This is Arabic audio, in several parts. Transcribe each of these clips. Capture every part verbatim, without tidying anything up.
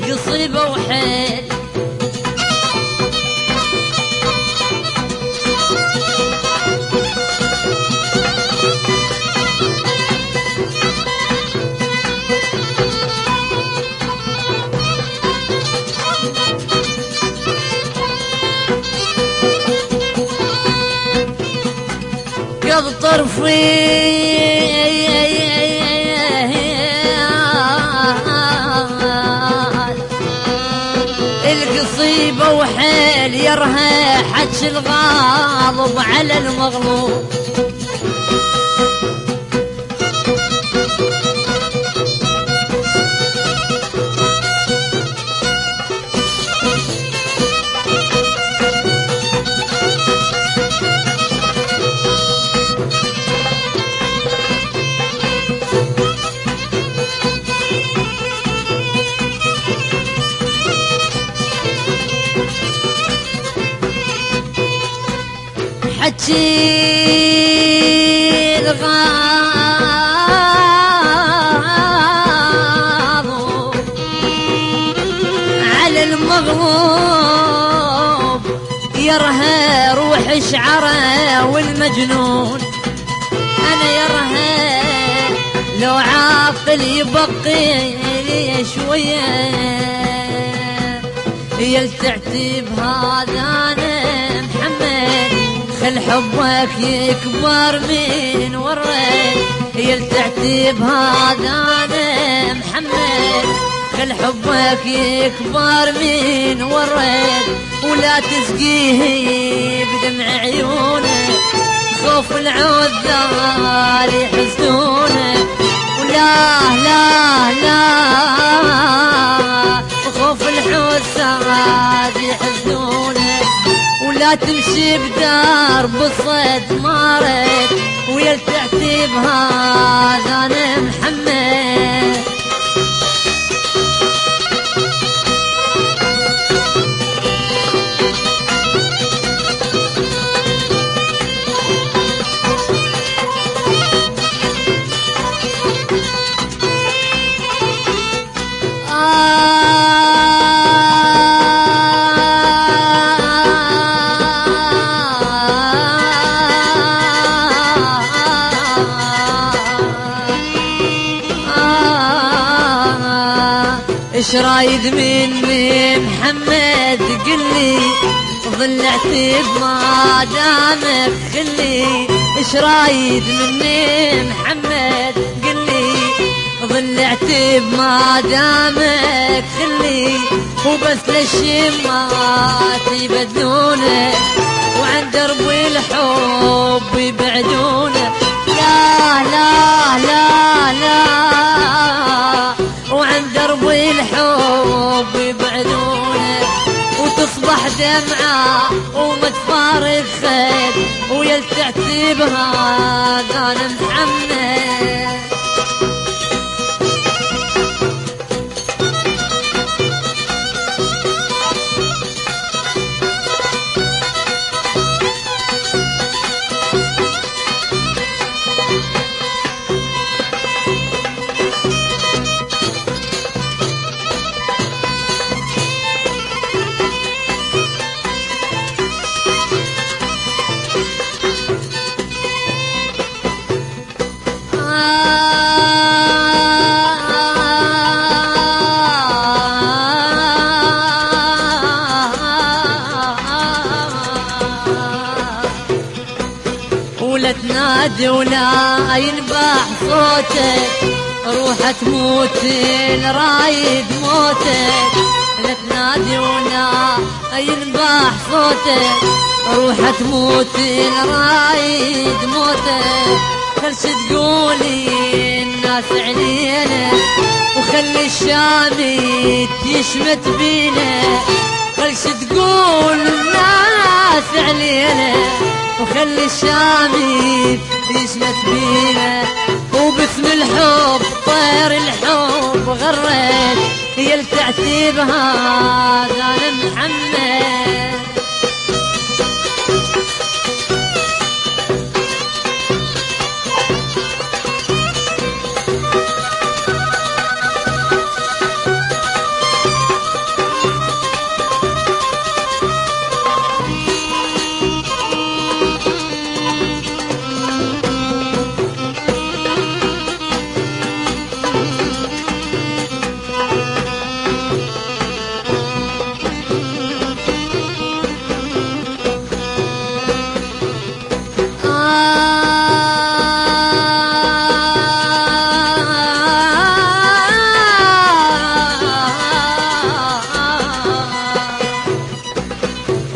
القصيبة وحيل قد طرفي القصيبة وحيل يرها حج الغاضب على المغلوب حجي الغاضب على المغلوب يرها روح شعره والمجنون انا يرها لو عاقل يبقي لي شويه يلتعتي بهذا انا محمد خل حبك يكبر من وريت يلتعتي بهذا انا محمد خل حبك يكبر من وريت ولا تسقيه بدمع عيونك خوف العذال يحزنونك ولا لا لا خوف الحساد يحزنونك ولا تمشي بدرب الصيد مارد ويلتعتي بهذا انا محمد ايش رايد مني محمد قلي ضلعتي بما دامك خلي ايش رايد مني محمد قلي ضلعتي بما دامك خلي وبس للشمات يبدلونك وعن درب الحب يبعدونك لا لا لا لا وعن درب الحب يبعدونك وتصبح دمعة وما تفارق خير ويلتعتي بهذا انا محمد ولا تنادي ولا ينباح صوتك روح تموت الرايد موتك لا تنادي ولا ينباح صوتك روح تموت الرايد موتك خلش تقولي الناس علينا وخلي الشامي يشمت بينا خلش تقول الناس علينا وخلي الشامي يشمت بينا وباسم الحب طير الحب غريت يلتعتي بهذا انا محمد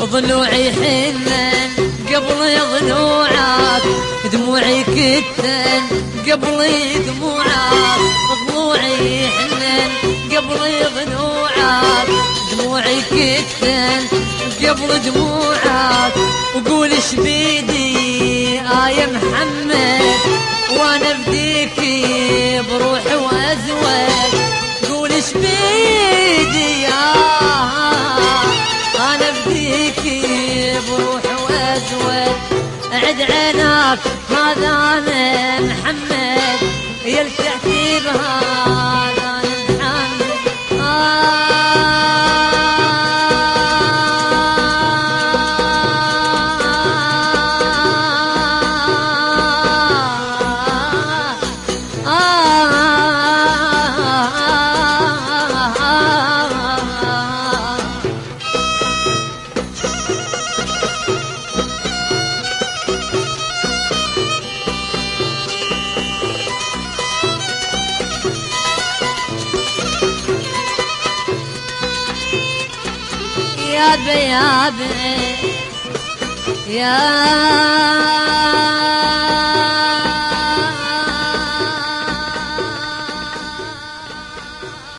ضلوعي حنن قبل ضلوعك، دموعي كتن قبل دموعك، ضلوعي حنن قبل ضلوعك، دموعي كتن قبل دموعك. وقول ايش بيدي آه يا محمد وانا بديكي بروحي وازواج. قول ايش بيدي آه انا بديكي بروحي وازواج. اعد عيناك هذا انا محمد يلتحتي بهذا محمد. آه يا بي يا بي يا